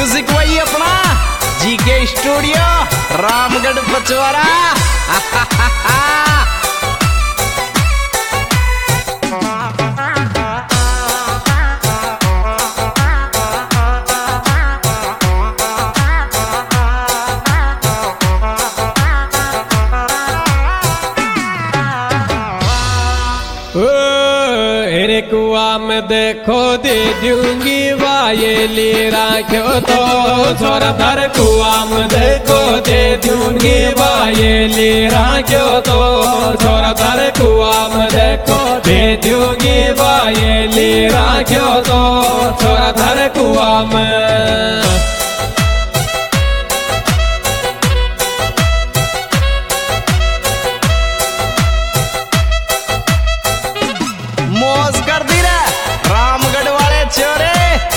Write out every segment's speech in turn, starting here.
Music वही अपना GK studio Ramgarh Pachwara. कुआ में देखो दे दूंगी वायली राखो तो छोरा धर कुआ में देखो दे दूंगी वायली राखो तो छोरा धर कुआ में देखो दे दूंगी वायली राखो तो छोरा धर कुआ में। मौज कर दी रे रामगढ़ वाले छोरे।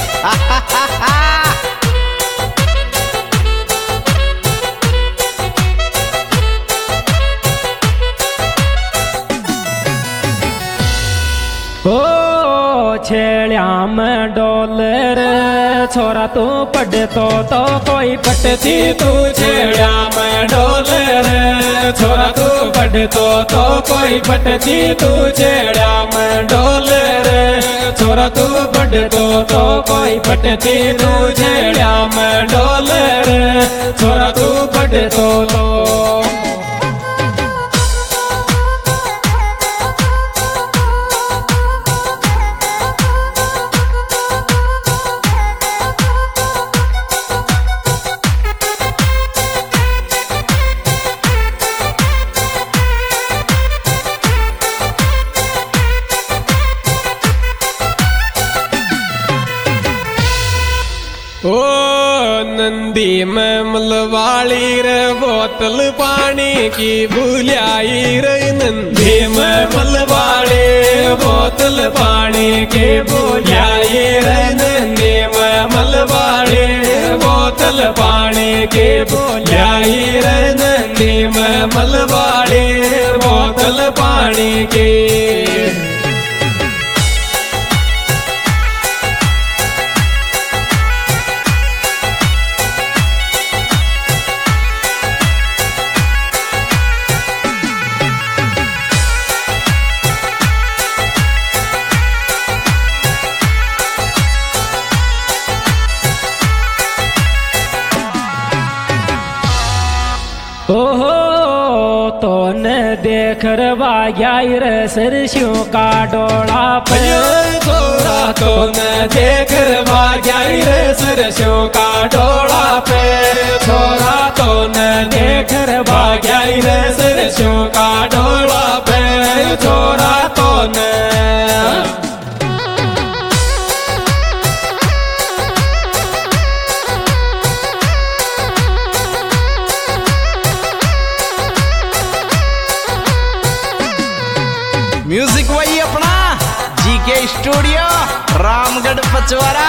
ओ छेड़िया में डॉलर छोरा तू पढ़े तो कोई पटती तू छेड़िया में डॉलर छोरा तू पढ़े तो कोई पटती तू छेड़िया में डॉलर छोरा तू पढ़े तो कोई पटती तू छेड़िया में डॉलर छोरा तू पढ़े तो ओ नंदी में मलवाड़ी रे बोतल पानी की भूलियाई रे नंदी में मलवाड़ी बोतल पानी की भूलियाई रे नंदी में मलवाड़ी बोतल पानी की भूलियाई रे नंदी में मलवाड़ी बोतल पानी की। ओहो तो न देख रवाया रे सरस्यों का डोला पे छोरा तो न देख रवाया रे सरस्यों का डोला पे छोरा तो न देख रवाया रे सरस्यों का डोला पे छोरा तो न। म्यूजिक वही अपना जीके स्टूडियो रामगढ़ पचवारा।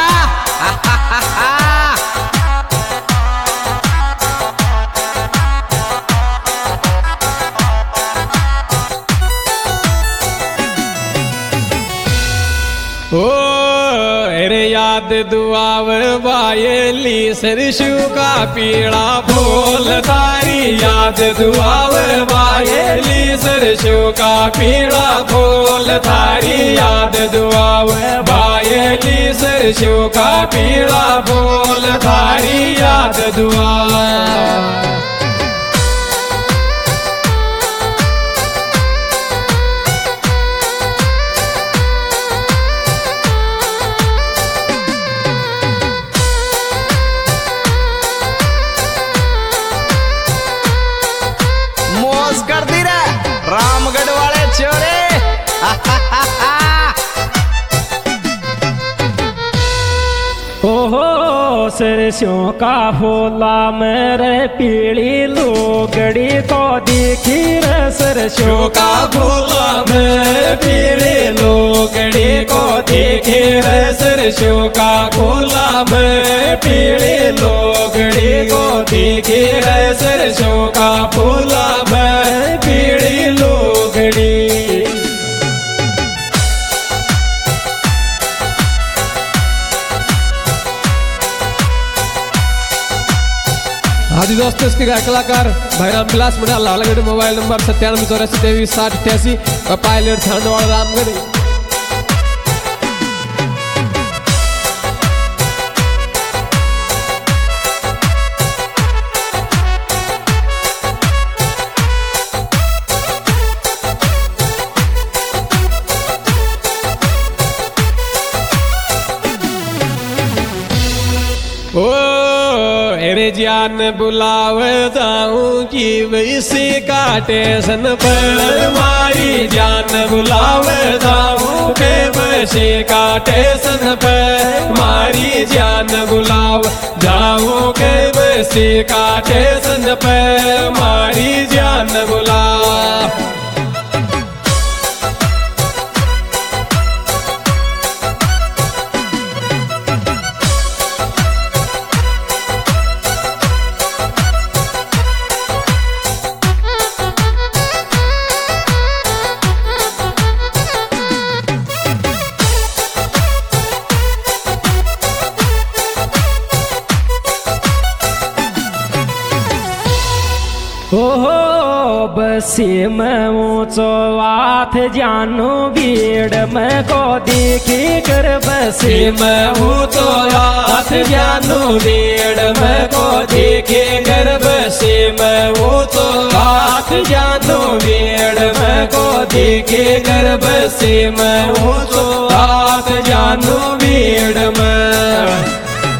ओ अरे याद दुआव वायली सरसों का पीड़ा फूल तारी याद दुआव वायली सरसों का पीड़ा फूल तारी याद दुआव वायली सरसों का पीड़ा फूल तारी याद दुआ। कर दी रे रामगढ़ वाले छोरे। ओहो सरसों का फूला मेरे पीली लोगड़ी को देखी रे सरसों का फूला मेरे पीली लोगड़ी को देखी रे सरसों का फूला मेरे पीली लोगड़ी को देखी रे सरसों का फूला मेरे पीली लोगड़ी। आदि दोस्तों इसके गायक कलाकार भाईराम विलास मंडा लालगढ़, मोबाइल नंबर 9784236088 और पायलट छांदवाड़ रामगढ़। ओ अरे जान बुलावता हूँ कि वैसे काटे सन पर मारी जान बुलावता हूँ के वैसे काटे सन पर मारी जान बुलाव जाऊँ के वैसे काटे सन पर मारी जान बुलाव। ओहो बसे में ऊंचो वाथ जानू भीड़ में को देखी कर बसे में ऊंचो वाथ जानू भीड़ में को देखे कर बसे में ऊंचो वाथ जानू भीड़ में को देखे कर बसे में ऊंचो वाथ जानू भीड़ में।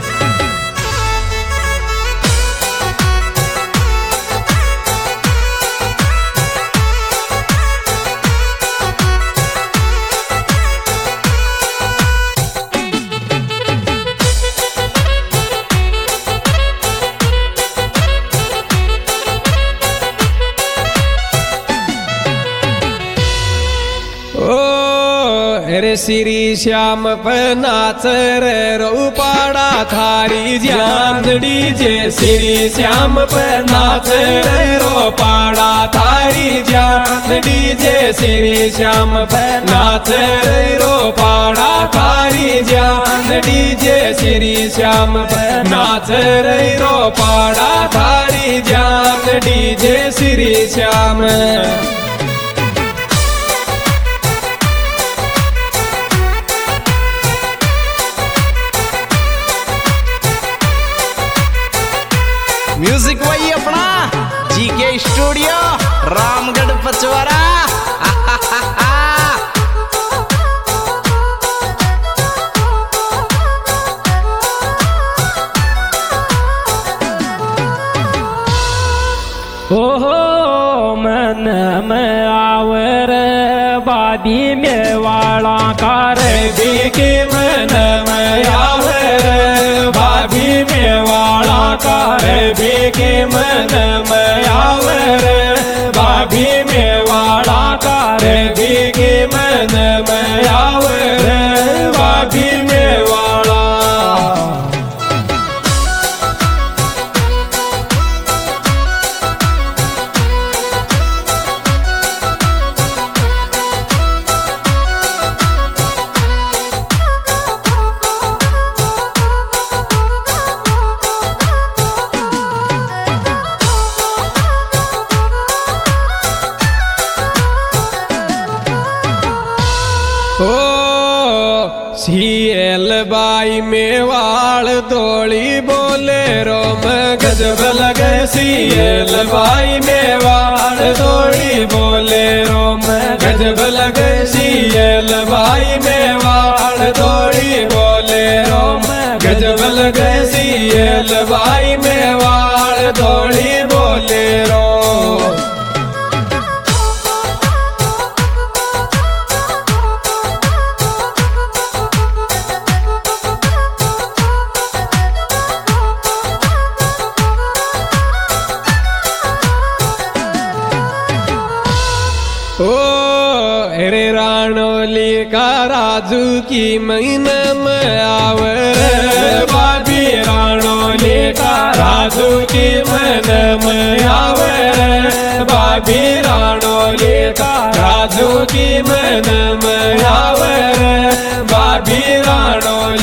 रे श्री श्याम नाच रे रूपाड़ा थारी जान डीजे श्री श्याम नाच रे रूपाड़ा थारी जान डीजे श्री श्याम नाच रे रूपाड़ा थारी जान डीजे श्री श्याम नाच रे रूपाड़ा थारी जान डीजे श्री श्याम। म्यूजिक वही अपना जीके स्टूडियो रामगढ़ पचवारा। ओहो मन में आवर बादी में वाला कार देखे मन में आवर बादी में वाला कार देखे मन में आवर बादी में वाला कार देखे मन में आवर बादी में वाला। सीएल बाई मेवाड़ दौड़ी बोले रोम गजब लगे सीएल बाई मेवाड़ दौड़ी बोले रोम गजब लगे सीएल बाई मेवाड़ दौड़ी बोले रोम गजब लगे सीएल बाई मेवाड़ दौड़ी बोले रोम। ओ अरे रानोली का राजू की महीना में आवर बाबी रानोली का राजू की महीना में आवर बाबी रानोली का राजू की महीना में आवर बाबी रानोली